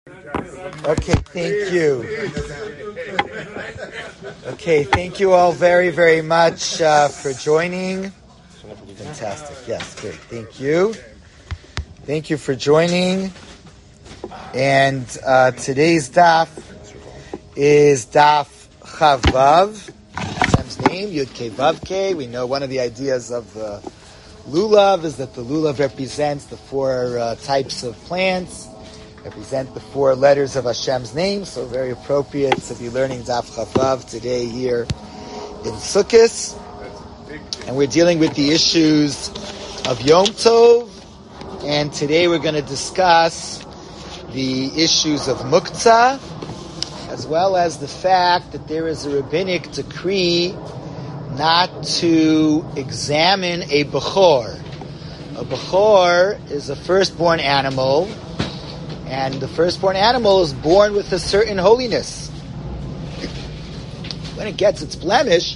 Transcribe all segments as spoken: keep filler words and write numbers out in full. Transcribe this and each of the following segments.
Okay, thank you. Okay, thank you all very, very much uh, for joining. Fantastic. Yes, great. Thank you. Thank you for joining. And uh, today's daf is daf Chavav. Hashem's name, Yud Kei Vav Kei. We know one of the ideas of the lulav is that the lulav represents the four uh, types of plants, represent the four letters of Hashem's name, so very appropriate to be learning Daf Chavav today here in Sukkot. And we're dealing with the issues of Yom Tov, and today we're going to discuss the issues of Muktzah, as well as the fact that there is a rabbinic decree not to examine a Bechor. A Bechor is a firstborn animal, and the firstborn animal is born with a certain holiness. When it gets its blemish,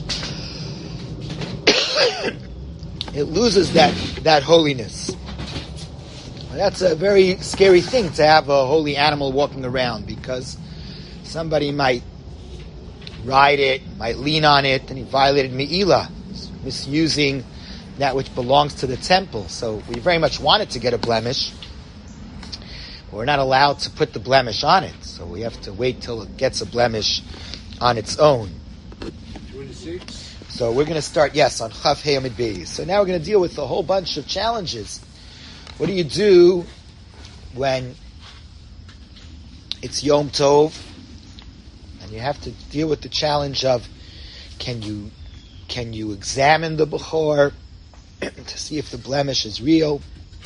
it loses that, that holiness. And that's a very scary thing to have a holy animal walking around, because somebody might ride it, might lean on it, and he violated Me'ilah, misusing that which belongs to the temple. So we very much want it to get a blemish. We're not allowed to put the blemish on it, so we have to wait till it gets a blemish on its own. twenty-six So we're going to start, yes, on Chaf Hei Amid Beis. So now we're going to deal with a whole bunch of challenges. What do you do when it's Yom Tov, and you have to deal with the challenge of, can you can you examine the Bechor to see if the blemish is real?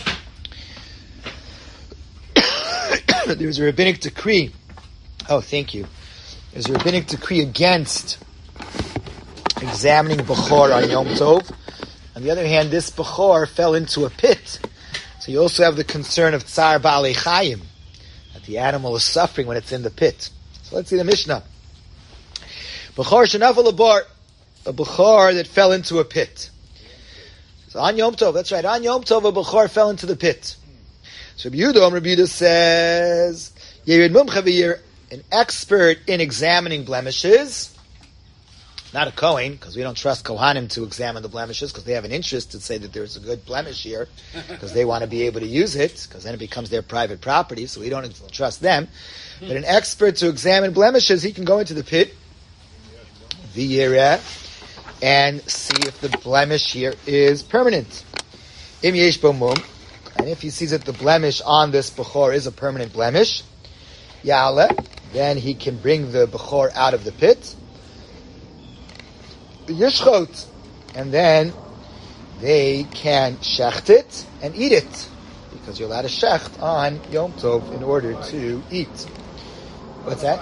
There's a rabbinic decree. Oh, thank you. There's a rabbinic decree against examining Bechor on Yom Tov. On the other hand, this Bechor fell into a pit. So you also have the concern of Tsar Ba'alei Chayim, that the animal is suffering when it's in the pit. So let's see the Mishnah. Bechor shenafal labar, a Bechor that fell into a pit. So on Yom Tov, that's right, on Yom Tov a Bechor fell into the pit. So Rabbi Yehuda, Rabbi Yehuda says, Yerid Mumcha v'yer, an expert in examining blemishes, not a Kohen, because we don't trust Kohanim to examine the blemishes, because they have an interest to say that there's a good blemish here, because they want to be able to use it, because then it becomes their private property, so we don't trust them. But an expert to examine blemishes, he can go into the pit, v'yereh, and see if the blemish here is permanent. Im yesh bo mum, and if he sees that the blemish on this Bechor is a permanent blemish, Ya'aleh, then he can bring the Bechor out of the pit, Yishchot, and then they can shecht it and eat it, because you're allowed to shecht on Yom Tov in order to eat. What's that?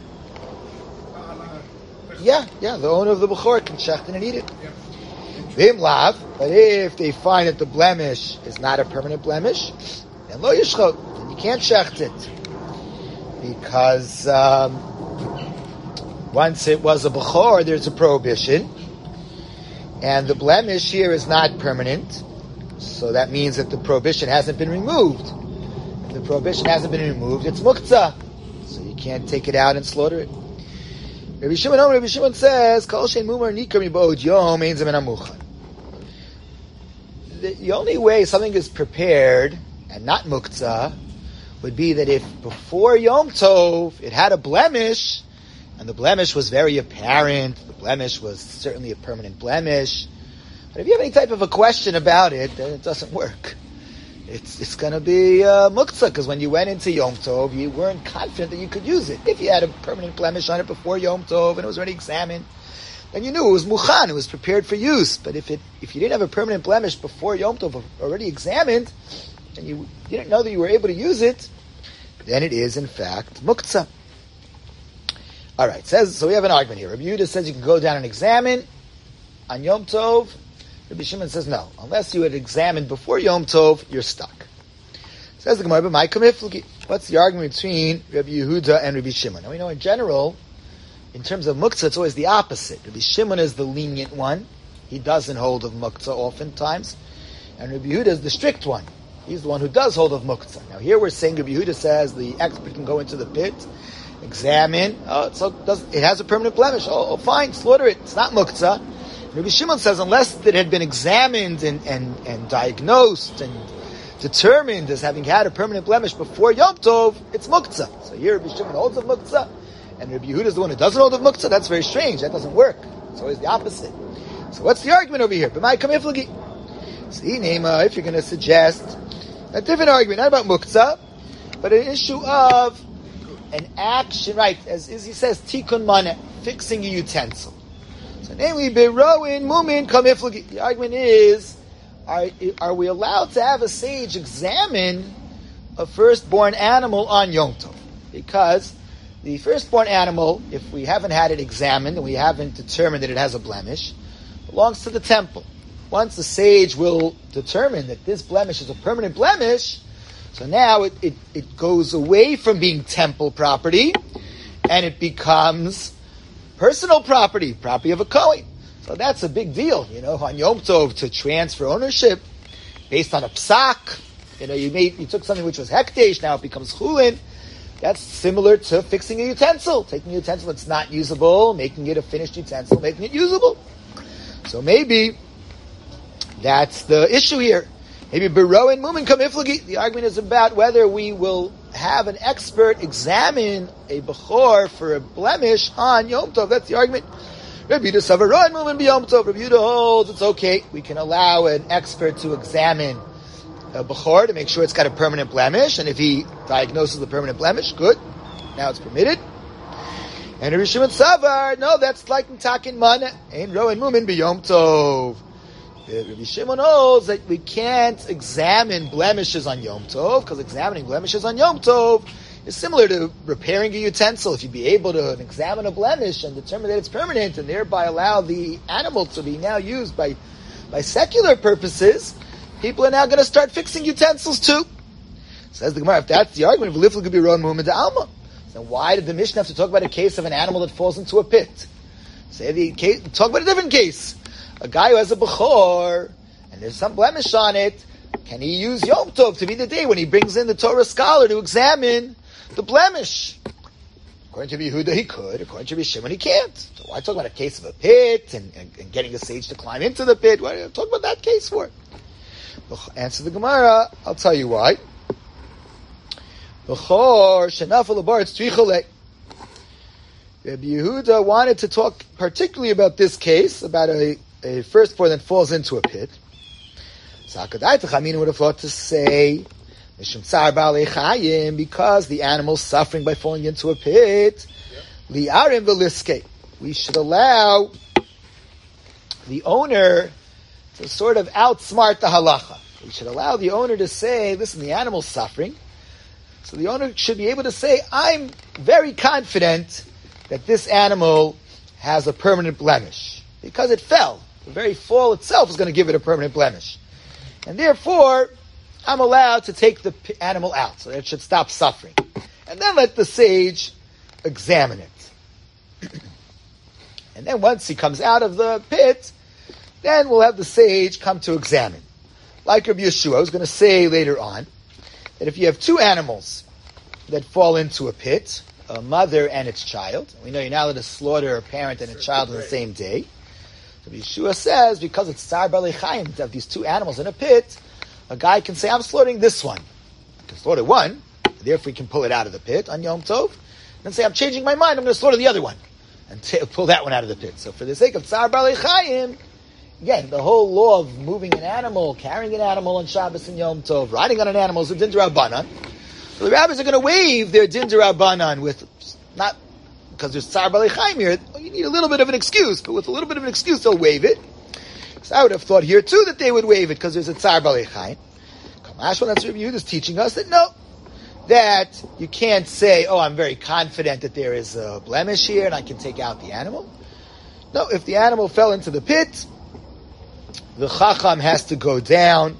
Yeah, yeah, the owner of the Bechor can shecht it and eat it. V'im lav, but if they find that the blemish is not a permanent blemish, then lo yishchot, then you can't shecht it, because um, once it was a Bechor, there's a prohibition, and the blemish here is not permanent, so that means that the prohibition hasn't been removed. If the prohibition hasn't been removed, it's muktzah, so you can't take it out and slaughter it. Rabbi Shimon, Rabbi Shimon says, Kol shein mumar nikar mibod yom ein zemen hamuchan. The only way something is prepared and not muktzah would be that if before Yom Tov it had a blemish, and the blemish was very apparent, the blemish was certainly a permanent blemish, but if you have any type of a question about it, then it doesn't work. It's it's going to be uh, muktzah, because when you went into Yom Tov, you weren't confident that you could use it. If you had a permanent blemish on it before Yom Tov and it was already examined, then you knew it was muchan, it was prepared for use. But if it if you didn't have a permanent blemish before Yom Tov already examined, and you didn't know that you were able to use it, then it is in fact muktzah. All right, says so. We have an argument here. Rabbi Yehuda says you can go down and examine on Yom Tov. Rabbi Shimon says no, unless you had examined before Yom Tov, you're stuck. Says the Gemara, "My kamifluki." What's the argument between Rabbi Yehuda and Rabbi Shimon? Now we know in general, in terms of muktzah, it's always the opposite. Rabbi Shimon is the lenient one; he doesn't hold of muktzah oftentimes, and Rabbi Yehuda is the strict one. He's the one who does hold of muktzah. Now here we're saying Rabbi Yehuda says the expert can go into the pit, examine. Oh, it, so does, it has a permanent blemish. Oh, oh, fine, slaughter it. It's not muktzah. Rabbi Shimon says unless it had been examined and, and, and diagnosed and determined as having had a permanent blemish before Yom Tov, it's muktzah. So here Rabbi Shimon holds of muktzah, and Rabbi Yehuda is the one who doesn't hold of muktzah. That's very strange. That doesn't work. It's always the opposite. So what's the argument over here? B'mai kamiflagi. See, Nema, if you're going to suggest a different argument, not about muktzah, but an issue of an action, right? As, as he says, tikkun maneh, fixing a utensil. So namely, beroin mumin kamiflagi. The argument is, are, are we allowed to have a sage examine a firstborn animal on Yom Tov? Because the firstborn animal, if we haven't had it examined and we haven't determined that it has a blemish, belongs to the temple. Once the sage will determine that this blemish is a permanent blemish, so now it, it, it goes away from being temple property and it becomes personal property, property of a Kohen. So that's a big deal, you know, on Yom Tov to transfer ownership based on a psak. You know, you made you took something which was hekdesh, now it becomes chulin. That's similar to fixing a utensil, taking a utensil that's not usable, making it a finished utensil, making it usable. So maybe that's the issue here. Maybe Bero and Mumin Kamiflagi. The argument is about whether we will have an expert examine a Bechor for a blemish on Yom Tov. That's the argument. Rabbi Yehuda Savaro and Mumin B'Yom Tov. Rabbi Yehuda holds it's okay. We can allow an expert to examine a Bechor to make sure it's got a permanent blemish. And if he diagnoses the permanent blemish, good. Now it's permitted. And Rabbi Shimon Savar, no, that's like Takin Maneh. Ein Ro and Mumin B'Yom Tov. Rabbi Shimon holds that we can't examine blemishes on Yom Tov, because examining blemishes on Yom Tov is similar to repairing a utensil. If you'd be able to examine a blemish and determine that it's permanent and thereby allow the animal to be now used by, by secular purposes, people are now going to start fixing utensils too. Says the Gemara, if that's the argument, V'lifl could be Ron Muhammad Alma. So why did the Mishnah have to talk about a case of an animal that falls into a pit? Say the case, talk about a different case. A guy who has a Bechor, and there's some blemish on it, can he use Yom Tov to be the day when he brings in the Torah scholar to examine the blemish? According to Yehuda, he could. According to Shimon, he can't. So why talk about a case of a pit and, and, and getting a sage to climb into the pit? Why talk about that case for? Answer the Gemara, I'll tell you why. Bechor shenafel abaretz tzricha. Rabbi Yehuda wanted to talk particularly about this case, about a a firstborn that falls into a pit. So Chamin would have thought to say, because the animal's suffering by falling into a pit, li'arim v'liske. We should allow the owner to sort of outsmart the halacha. We should allow the owner to say, listen, the animal's suffering. So the owner should be able to say, I'm very confident that this animal has a permanent blemish. Because it fell. The very fall itself is going to give it a permanent blemish. And therefore, I'm allowed to take the animal out, so that it should stop suffering. And then let the sage examine it. And then once he comes out of the pit, then we'll have the sage come to examine. Like Rabbi Yeshua, I was going to say later on, that if you have two animals that fall into a pit, a mother and its child, we know you're not allowed to slaughter a parent and a child on the same day. So Yeshua says, because it's Tsar Balei Chaim, to have these two animals in a pit, a guy can say, I'm slaughtering this one. He can slaughter one, therefore he can pull it out of the pit on Yom Tov, and say, I'm changing my mind, I'm going to slaughter the other one, and t- pull that one out of the pit. So for the sake of Tsar Balei Chaim, again, the whole law of moving an animal, carrying an animal on Shabbos and Yom Tov, riding on an animal is a din d'Rabbanan. So the rabbis are going to waive their din d'Rabbanan with, not because there's Tsar Balei Chaim here, you need a little bit of an excuse, but with a little bit of an excuse they'll waive it. So I would have thought here too that they would waive it because there's a Tsar Balei Chaim. Kamashwan, that's Rabbi Yehuda is teaching us that no, that you can't say, oh, I'm very confident that there is a blemish here and I can take out the animal. No, if the animal fell into the pit, the Chacham has to go down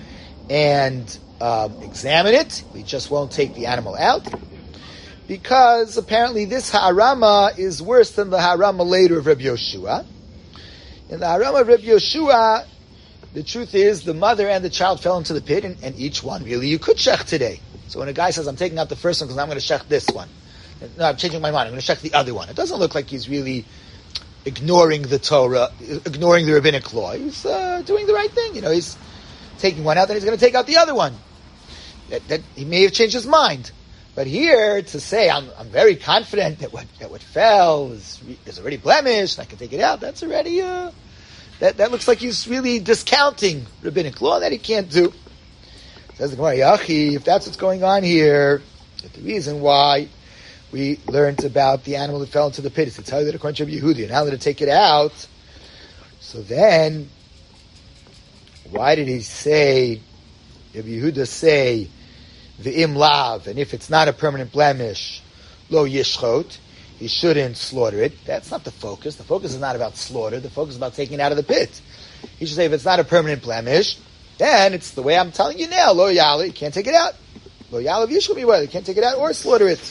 and um, examine it. We just won't take the animal out. Because apparently this Ha'arama is worse than the Ha'arama later of Rabbi Yoshua. In the Ha'arama of Rabbi Yoshua, the truth is the mother and the child fell into the pit, and, and each one really you could shech today. So when a guy says, I'm taking out the first one because I'm going to shech this one. No, I'm changing my mind. I'm going to shech the other one. It doesn't look like he's really ignoring the Torah, ignoring the rabbinic law. He's uh, doing the right thing. You know, he's taking one out, then he's going to take out the other one. That, that he may have changed his mind. But here, to say, I'm, I'm very confident that what, that what fell is, is already blemished, and I can take it out, that's already, uh, that, that looks like he's really discounting rabbinic law that he can't do. Says the Gemara, Yachi, if that's what's going on here, that the reason why we learned about the animal that fell into the pit is to tell you that according to Yehudi, and how to take it out. So then, why did he say, Rabbi Yehuda say, the im lav, and if it's not a permanent blemish, lo yishchot, he shouldn't slaughter it. That's not the focus. The focus is not about slaughter. The focus is about taking it out of the pit. He should say if it's not a permanent blemish, then it's the way I'm telling you now. Lo yala, you can't take it out. Lo yala v'yishchot miweh, you can't take it out or slaughter it.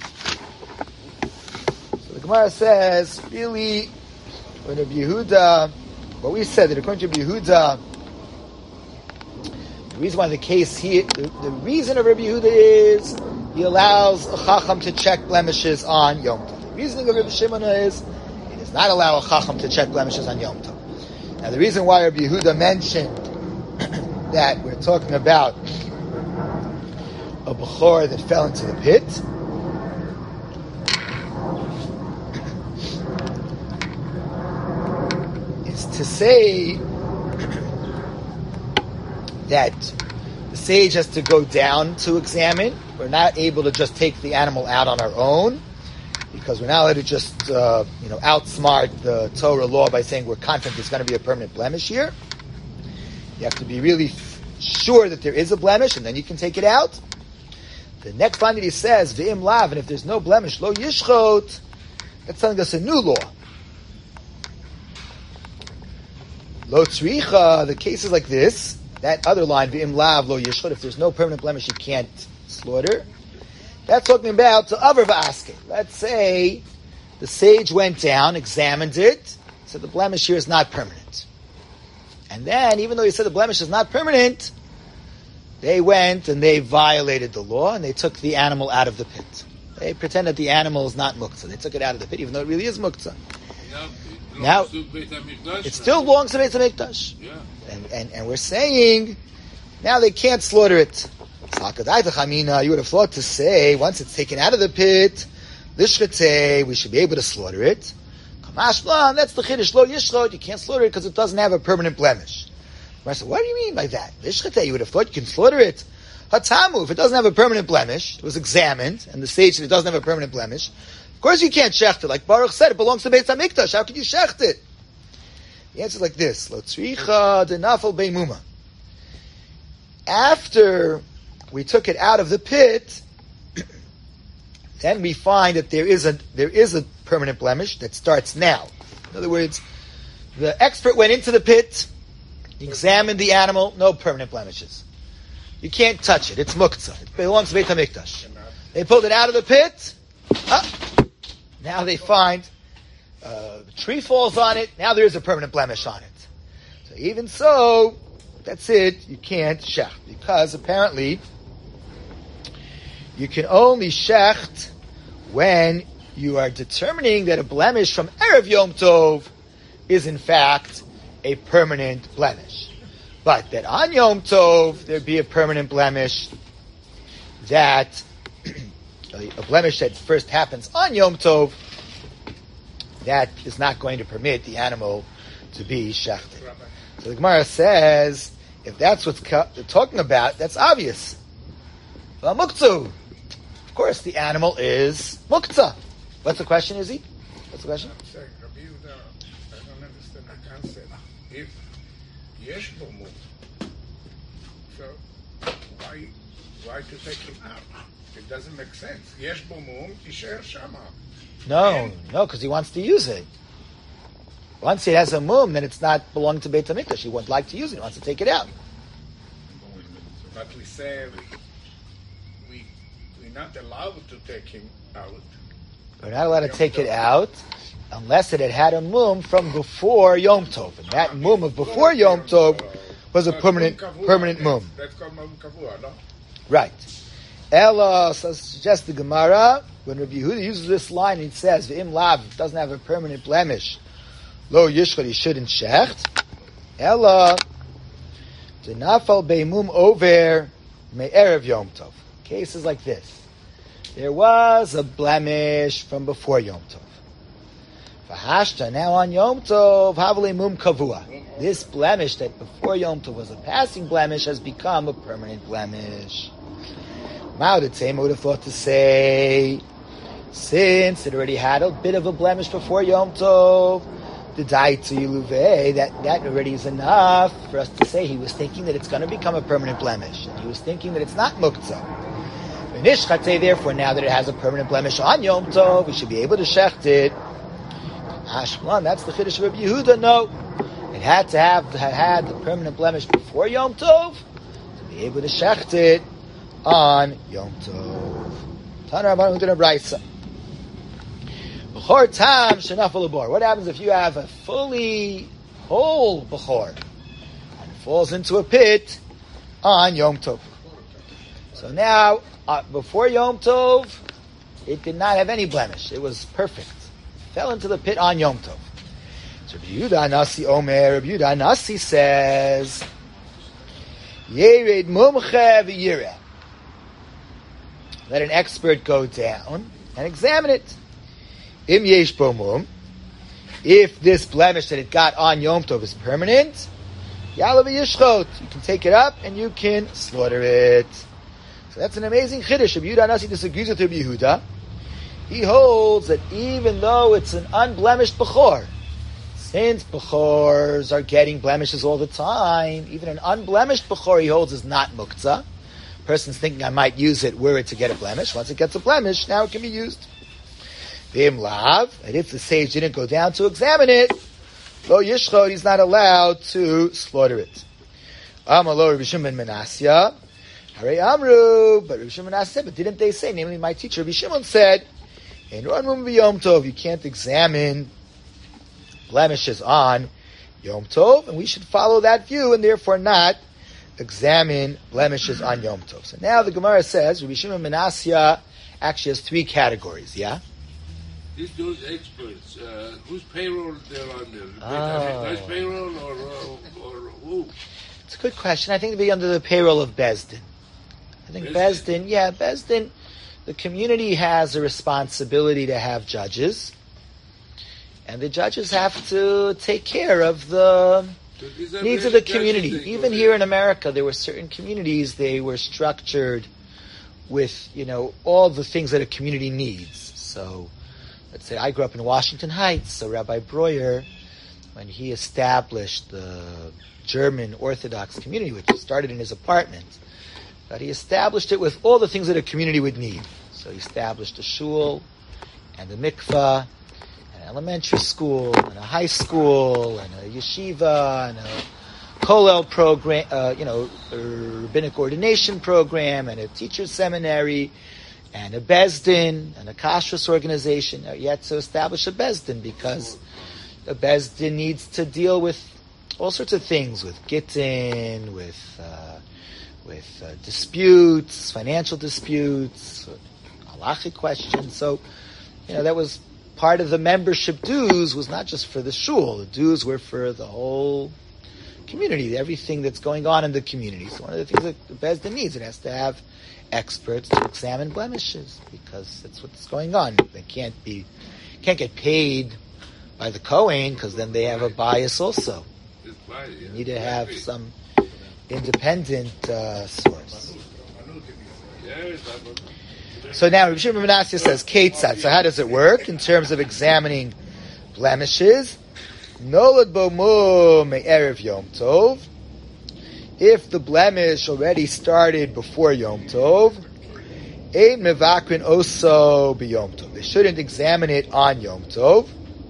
So the Gemara says, really, when Rabbi Yehuda, what we said that according to Rabbi Yehuda, the reason why the case here, the, the reason of Rabbi Yehuda is he allows a chacham to check blemishes on Yom Tov. The reasoning of Rabbi Shimon is he does not allow a chacham to check blemishes on Yom Tov. Now the reason why Rabbi Yehuda mentioned that we're talking about a bechor that fell into the pit is to say that the sage has to go down to examine. We're not able to just take the animal out on our own because we're not allowed to just uh, you know outsmart the Torah law by saying we're confident there's going to be a permanent blemish here. You have to be really f- sure that there is a blemish, and then you can take it out. The next line that he says, "V'im lav," and if there's no blemish, lo yishchot, that's telling us a new law. Lo tzricha, the cases like this. That other line, v'im lav lo yishchot, if there's no permanent blemish, you can't slaughter. That's talking about the aver v'aske. Let's say the sage went down, examined it, said the blemish here is not permanent. And then, even though he said the blemish is not permanent, they went and they violated the law and they took the animal out of the pit. They pretend that the animal is not muktzah. They took it out of the pit, even though it really is muktzah. Yeah, now, it still belongs to Beit HaMikdash. Yeah. And, and, and we're saying, now they can't slaughter it. You would have thought to say, once it's taken out of the pit, we should be able to slaughter it. That's the chiddush, lo yishchot, you can't slaughter it because it doesn't have a permanent blemish. I said, what do you mean by that? You would have thought you can slaughter it. Hatamu, if it doesn't have a permanent blemish, it was examined, and the sage said it doesn't have a permanent blemish, of course you can't shecht it. Like Baruch said, it belongs to Beit HaMikdash. How could you shecht it? The answer is like this. Lo tzricha denafel beimuma. After we took it out of the pit, then we find that there is a there is a permanent blemish that starts now. In other words, the expert went into the pit, examined the animal, no permanent blemishes. You can't touch it. It's muktzah. It belongs to Beit HaMikdash. They pulled it out of the pit. Ah, now they find uh, the tree falls on it. Now there is a permanent blemish on it. So even so, that's it. You can't shecht because apparently you can only shecht when you are determining that a blemish from Erev Yom Tov is in fact a permanent blemish. But that on Yom Tov there be a permanent blemish, that a blemish that first happens on Yom Tov, that is not going to permit the animal to be shechted. So the Gemara says, if that's what they're talking about, that's obvious. Well, muktzah. Of course, the animal is muktzah. What's the question, Izzy? What's the question? I'm saying, Rabbi Yehuda, I don't understand the concept. If yesh bo mum, so why, why to take him out? It doesn't make sense. Yesh bo mum, yisher shama. No, no, because he wants to use it. Once it has a mum, then it's not belonging to Beit HaMikdash. He won't like to use it. He wants to take it out. But we say we, we, we're not allowed to take him out. We're not allowed to take it out unless it had had a mum from before Yom Tov. And that mum of before Yom Tov was a Uh, permanent mum kavua, permanent yes. mum. That's called mum kavua, no? Right. Ella suggests the Gemara, when Rabbi Yehuda uses this line, it says, V'im lav, doesn't have a permanent blemish. Lo yishchad, he shouldn't shecht. Ella, Denafal beimum over me'erev Yom Tov. Cases like this. There was a blemish from before Yom Tov. V'hashta, now on Yom Tov, havale mum kavua. This blemish that before Yom Tov was a passing blemish has become a permanent blemish. Ma'odetzeim would have thought to say, since it already had a bit of a blemish before Yom Tov, the daitzu yiluve, that that already is enough for us to say he was thinking that it's going to become a permanent blemish, and he was thinking that it's not muktzah. V'nishchatei, therefore, now that it has a permanent blemish on Yom Tov, we should be able to shecht it. Ashman, that's the chiddush of Rabbi Yehuda. No, it had to have had the permanent blemish before Yom Tov to be able to shecht it on Yom Tov. Tana Rabbanan Hutana Braisa. B'chor tam shenafal labor. What happens if you have a fully whole b'chor and it falls into a pit on Yom Tov? So now, uh, before Yom Tov, it did not have any blemish. It was perfect. Fell into the pit on Yom Tov. So Rabbi Yehuda Nasi Omer, Rabbi Yehuda Nasi says, Yered mumche v'yireh. Let an expert go down and examine it. Im yesh bo mum, if this blemish that it got on Yom Tov is permanent, yala v'yishchot, you can take it up and you can slaughter it. So that's an amazing chiddush. Rabbi Yehuda Nasi disagrees with Rabbi Yehuda. He holds that even though it's an unblemished bechor, since bechors are getting blemishes all the time, even an unblemished bechor he holds is not muktzah. Person's thinking I might use it were it to get a blemish. Once it gets a blemish, now it can be used. V'im lav, and if the sage didn't go down to examine it, lo yishchot, he's not allowed to slaughter it. Amalo Rabbi Shimon ben Menasya, Harei Amru, but Rabbi Shimon ben Menasya, but didn't they say? Namely, my teacher Rabbi Shimon said, in Ron Yom Tov, you can't examine blemishes on Yom Tov, and we should follow that view, and therefore not examine blemishes on Yom Tov. So now the Gemara says, Rabbi Shimon ben Menasya actually has three categories, yeah? These those experts, uh, whose payroll they're under? Oh. Nice payroll or, uh, or who? It's a good question. I think it'd be under the payroll of Bezdin. I think Bezdin, Bezdin? yeah, Bezdin, the community has a responsibility to have judges, and the judges have to take care of the So these are needs of really the community. judges, they Even go here there. in America, there were certain communities, they were structured with, you know, all the things that a community needs. So, let's say I grew up in Washington Heights, so Rabbi Breuer, when he established the German Orthodox community, which started in his apartment, but he established it with all the things that a community would need. So he established a shul, and a mikvah, an elementary school, and a high school, and a yeshiva, and a kollel program, uh, you know, a rabbinic ordination program, and a teacher's seminary, and a bezdin, and a kashrus organization. Now, you had to establish a bezdin because a bezdin needs to deal with all sorts of things, with gittin, with uh, with uh, disputes, financial disputes, halachic questions. So, you know, that was part of the membership dues. Was not just for the shul. The dues were for the whole community, everything that's going on in the community. So one of the things that the bezdin needs, it has to have experts to examine blemishes because that's what's going on. They can't be, can't get paid by the Kohen because then they have a bias also. Just buy it, yeah. You need to have some independent uh, source. Yeah, it's not- So now Rabbi Shimon ben Menasya says, Ketzad. So how does it work in terms of examining blemishes? Nolad bo mum me'erev Yom Tov. If the blemish already started before Yom Tov, ein mevakrin oso b'Yom Tov. They shouldn't examine it on Yom Tov.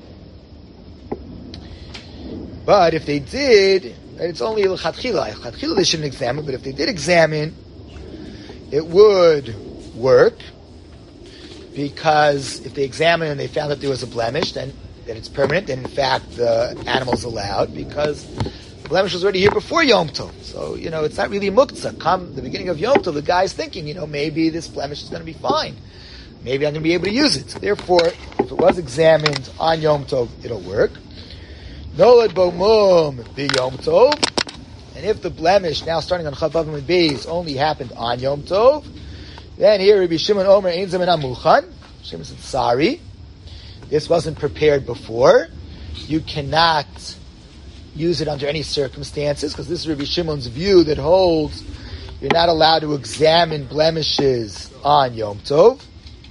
But if they did, it's only l'chatchila. L'chatchila they shouldn't examine, but if they did examine, it would work, because if they examined and they found that there was a blemish, then, then it's permanent, and in fact the animal's allowed, because blemish was already here before Yom Tov. So, you know, it's not really muktzah. Come the beginning of Yom Tov, the guy's thinking, you know, maybe this blemish is going to be fine. Maybe I'm going to be able to use it. So therefore, if it was examined on Yom Tov, it'll work. Nolad bo mum bi Yom Tov. And if the blemish, now starting on Chaf Vav Amud Beis, only happened on Yom Tov, then here Rabbi Shimon Omer ein zemen amuchan. Shimon said, sorry, this wasn't prepared before. You cannot use it under any circumstances, because this is Rabbi Shimon's view that holds you're not allowed to examine blemishes on Yom Tov.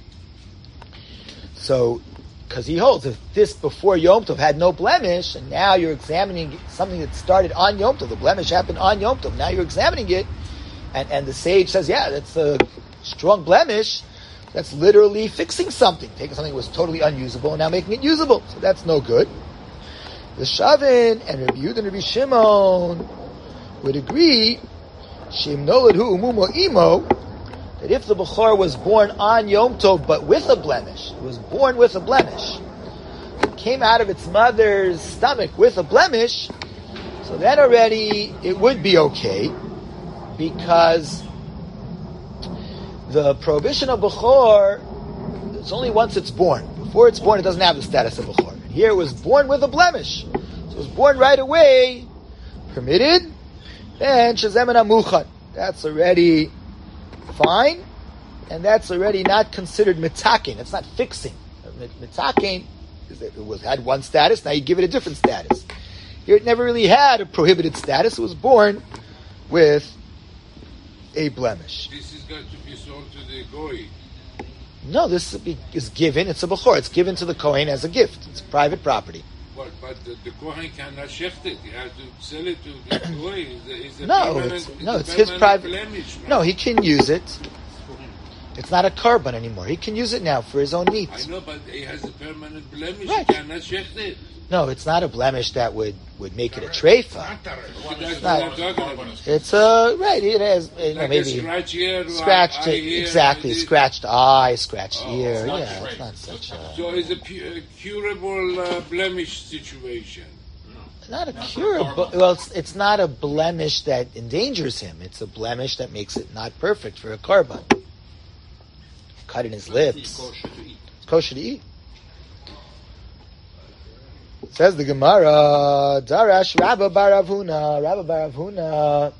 So, because he holds if this before Yom Tov had no blemish, and now you're examining something that started on Yom Tov, the blemish happened on Yom Tov, now you're examining it, and, and the sage says, yeah, that's a strong blemish, that's literally fixing something, taking something that was totally unusable and now making it usable. So that's no good. The Shavin and Rabbi Yehuda and Rabbi Shimon would agree, Shem nolad hu umumo imo, that if the Bechor was born on Yom Tov but with a blemish, it was born with a blemish, it came out of its mother's stomach with a blemish, so then already it would be okay, because the prohibition of Bechor is only once it's born. Before it's born, it doesn't have the status of Bechor. Here it was born with a blemish. So it was born right away, permitted, then Shazem and Amuchan. That's already fine, and that's already not considered mitakin. It's not fixing. Mitakin is that it was had one status, now you give it a different status. Here it never really had a prohibited status. It was born with a blemish. This is going to be sold to the goy. No, this is given. It's a bechor. It's given to the kohen as a gift. It's private property. But, but the, the kohen cannot shecht it. He has to sell it to the goy. It's a no, it's, no, it's his private. Blemish, right? No, he can use it. It's not a korban anymore. He can use it now for his own meat. I know, but he has a permanent blemish. Right. He cannot shecht it. No, it's not a blemish that would, would make it a treifa. That's what I'm talking about. It's a right. It has you know, Like maybe a scratch here, scratched eye it, here, exactly and scratched eye, scratched Oh, ear. it's not Yeah, great. it's not such a So it's a, pu- a curable uh, blemish situation. not a cure. But, well, it's, it's not a blemish that endangers him. It's a blemish that makes it not perfect for a korban. Cut in his lips. It's kosher to eat. Says the Gemara, Darash Rabba bar Avuna, Rabba bar Avuna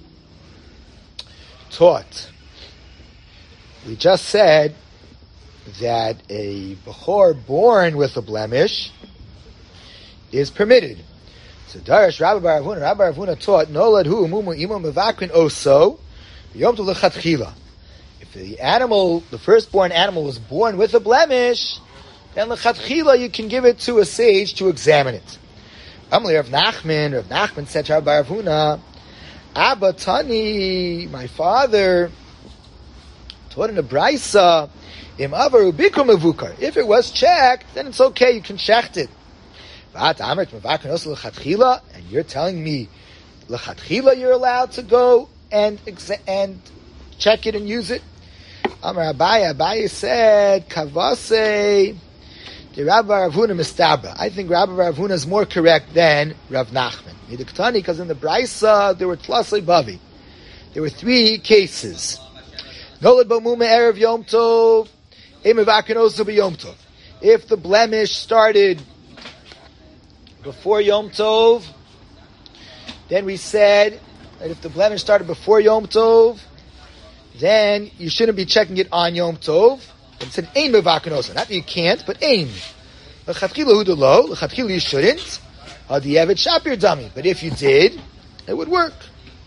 taught. We just said that a bechor born with a blemish is permitted. So Darash Rabba bar Avuna, Rabba bar Avuna taught, Nolad hu umumu imo mevakrin oso, yom tov lechatchila. If the animal, the firstborn animal, was born with a blemish, then lechatchila you can give it to a sage to examine it. Amli Rav Nachman, Rav Nachman said to Rabbi Bar Avuna, Abba Tani, my father, taught in a brisa, im avaru bikru mevukar. If it was checked, then it's okay, you can shecht it. Vat amrit mevakar also lechatchila, and you're telling me lechatchila you're allowed to go and exa- and check it and use it. Amar Abaye, Abaye said, Kavase, the Rabbi Bar Avuna mistabra. I think Rabbi Bar Avuna is more correct than Rav Nachman. Because in the Brisa, there were tlasei bavi. There were three cases. Nolad b'muma erev Yom Tov, emevakin osu b'Yom Tov. If the blemish started before Yom Tov, then we said that if the blemish started before Yom Tov, then you shouldn't be checking it on Yom Tov. It said, Ein mevakin osu. Not that you can't, but Ein. L'chatchila hu d'lo. L'chatchila you shouldn't. Hadiyevet shapir dummy. But if you did, it would work.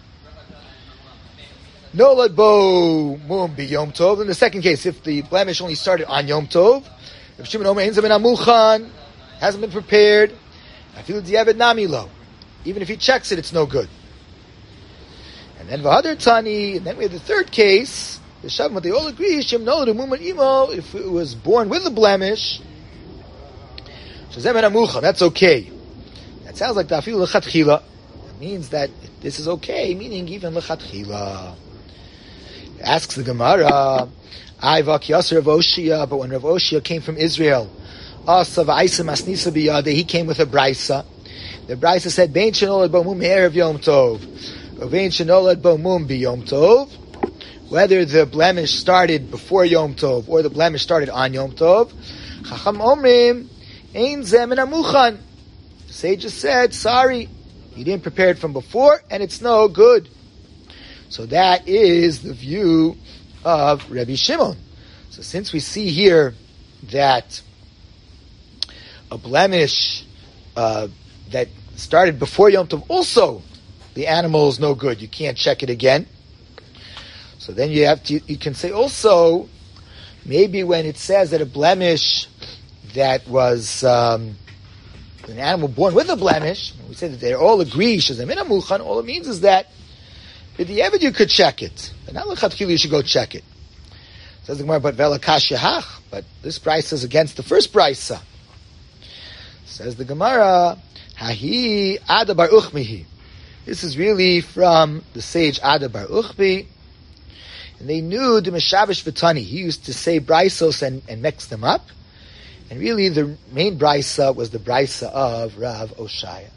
Nolad bo mum bi Yom Tov. In the second case, if the blemish only started on Yom Tov, if Shimon Omer ein zemen amuchan, hasn't been prepared, I feel diyevet nami lo. Even if he checks it, it's no good. And then v'hadar tani, and then we have the third case. The Shavim, they all agree, Shem nolad mum imo, if it was born with a blemish, shazem en amuchan, that's okay. That sounds like the afilu lechatchila. It means that this is okay, meaning even lechatchila. Asks the Gemara, I vaki yasser Rav Oshia, but when Rav Oshia came from Israel, asav aisa masnisa biyade, he came with a brisa. The Brisa said, Bein shenolad bo mum erev Yom Tov, or Bein shenolad bo mum bi Yom Tov, whether the blemish started before Yom Tov or the blemish started on Yom Tov, Chacham Omrim, Ein Zeh Min HaMuchan. The sages said, sorry, you didn't prepare it from before, and it's no good. So that is the view of Rabbi Shimon. So since we see here that a blemish uh, that started before Yom Tov, also the animal is no good. You can't check it again. So then you have to. You can say also, maybe when it says that a blemish that was um, an animal born with a blemish, we say that they all agree shezeh min hamuchan. All it means is that if the evidence you could check it, but not lechatchila you should go check it. Says the Gemara, but velakash yahach. But this brisa is against the first brisa. Says the Gemara, hahi Ada bar Uchmihi. This is really from the sage Ada bar Uchmi. And they knew the Meshavish V'tani. He used to say brisos and, and mix them up. And really the main brisa was the brisa of Rav Oshaya.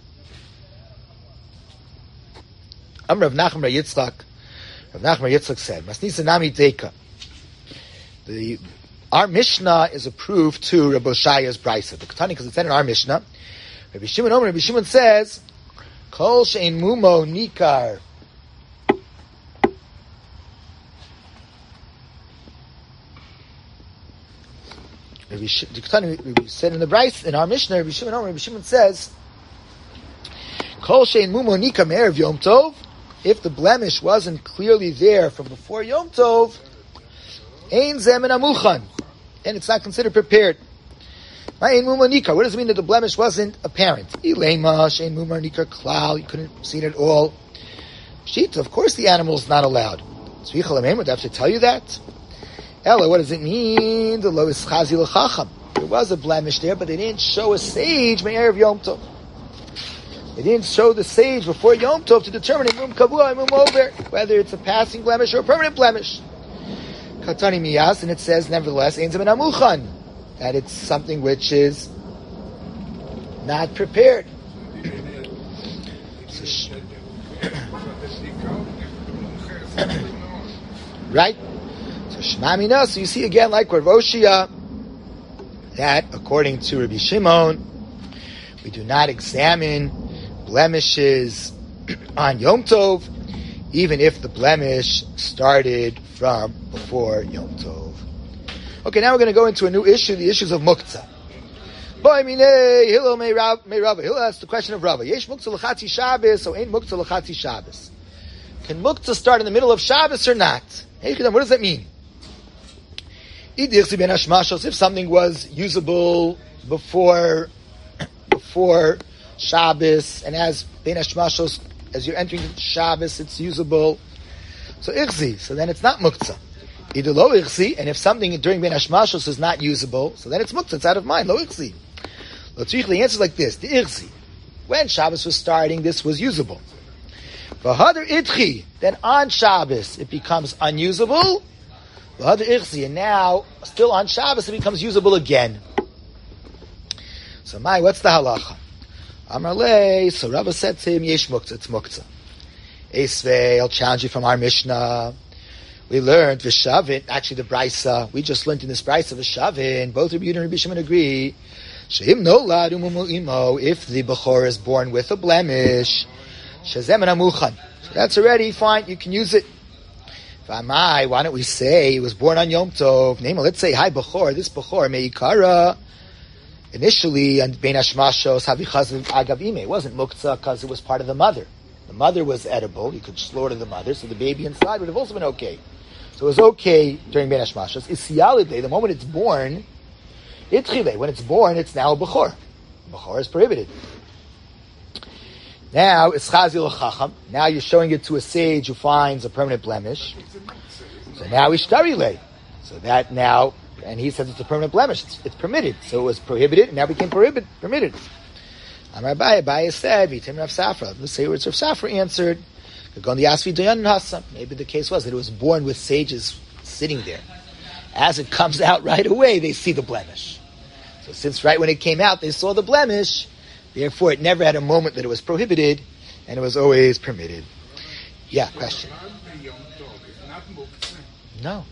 Am Rav Nachman Yitzchak. Rav Nachman Yitzchak said, Masnisa Nami Deka. The Our Mishnah is approved to Rav Oshaya's brisa. The Ketani, because it's said in our Mishnah. Rabbi Shimon Omer, Rabbi Shimon says, Kol she'en mumo nikar. Rabbi Shimon said in the brisa, in our Mishnah, Rabbi Shimon Omer, Rabbi Shimon says, Kol she'en mumo nikar me'erev Yom Tov. If the blemish wasn't clearly there from before Yom Tov, ein zeh min hamuchan, and it's not considered prepared. What does it mean that the blemish wasn't apparent? Ilema shein mumar nikar klal, you couldn't see it at all. Shita, of course the animal is not allowed. Tzvicha l'meim, would I have to tell you that? Ella, what does it mean? The lo ischazi l'chacham. There was a blemish there, but they didn't show a sage me'erev Yom Tov. They didn't show the sage before Yom Tov to determine mum kavua mum over, whether it's a passing blemish or a permanent blemish. Katani miyas, and it says, nevertheless, ein zeh min hamuchan, that it's something which is not prepared. So sh- right? So Shema Mina, so you see again, like Rav Oshia, that according to Rabbi Shimon, we do not examine blemishes on Yom Tov, even if the blemish started from before Yom Tov. Okay, now we're going to go into a new issue, the issues of muktzah. Boy, mine, Hillel may Rava. Hillel asks the question of Rava. Yesh muktzah l'chatzi Shabbos, or ain't muktzah l'chatzi Shabbos? Can muktzah start in the middle of Shabbos or not? Hey, what does that mean? If something was usable before, before Shabbos, and as Ben Hashmashos, as you're entering Shabbos, it's usable. So ichzi, so then it's not muktzah. Either lo ichzi, and if something during Ben Hashmashos is not usable, so then it's muktzah, it's out of mind, lo ichzi. Lo tzrich, the answer is like this, the ichzi. When Shabbos was starting, this was usable. V'hadar itchi, then on Shabbos, it becomes unusable. V'hadar ichzi, and now, still on Shabbos, it becomes usable again. So my, what's the halacha? Amar lei, so Rava said to him, yesh muktzah, it's muktzah. Esvei, I'll challenge you from our Mishnah. We learned v'shavin, actually the brisa, we just learned in this brisa v'shavin, both Rabbi Yehuda and Rabbi Shimon agree, she'im nolad umumu imo, if the bechor is born with a blemish, shezeh min hamuchan. So that's already fine, you can use it. V'amai, why don't we say he was born on Yom Tov? Name, let's say, hi bechor, this bechor, me'ikara, initially, and Ben Hashmashos, havichaz agav ime, it wasn't muktzah because it was part of the mother. The mother was edible, you could slaughter the mother, so the baby inside would have also been okay. So it was okay during Ben Hashmashos. Isiyalidei, the moment it's born, itchile, when it's born, it's now a bechor. Bechor is prohibited. Now, it's chazi l'chacham, now you're showing it to a sage who finds a permanent blemish. So now ishtarilei. So that now, and he says it's a permanent blemish, it's, it's permitted. So it was prohibited, and now became prohibit, permitted. Amar Abaye, Abaye said, Vitim Rav Safra. Let's say words Rav Safra answered. Maybe the case was that it was born with sages sitting there. As it comes out right away, they see the blemish. So since right when it came out, they saw the blemish, Therefore, it never had a moment that it was prohibited, and it was always permitted. Yeah, question. No.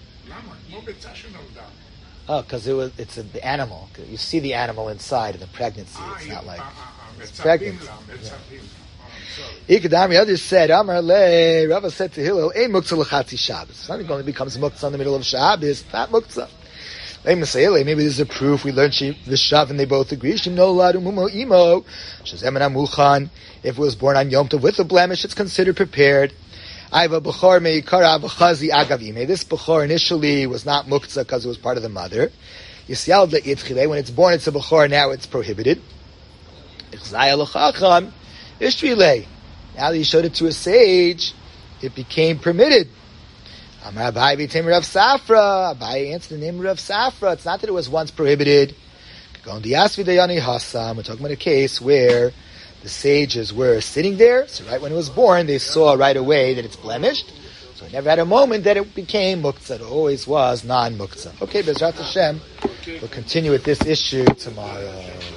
Oh, because it was it's a, the animal. You see the animal inside in the pregnancy. It's not like it's pregnant. Ikadami others said, Amar le, Rava said to Hillel, Ein muktzah l'chatzi Shabbos. Something only becomes muktzah in the middle of Shabbos, not muktzah. Maybe this is a proof. We learned the Shav and they both agree. Shim no ladu mumo imo. Shazem and amuchan. If it was born on Yom Tov with a blemish, it's considered prepared. Aiva b'chor meikara b'chazi agavime. This b'chor initially was not muktzah because it was part of the mother. Yisial le'itchile. When it's born, it's a b'chor. Now it's prohibited. Ichzaya l'chacham. Ishtrile. Now that he showed it to a sage, it became permitted. Amar Abai b'tem Rav Safra. Abai answered the name of Rav Safra. It's not that it was once prohibited. We're talking about a case where the sages were sitting there, so right when it was born, they saw right away that it's blemished. So it never had a moment that it became muktzah. It always was non-muktzah. Okay, Bezrat Hashem, we'll continue with this issue tomorrow.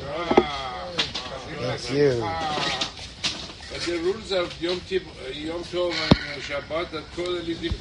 Thank you. But the rules of Yom Tov and Shabbat are totally different.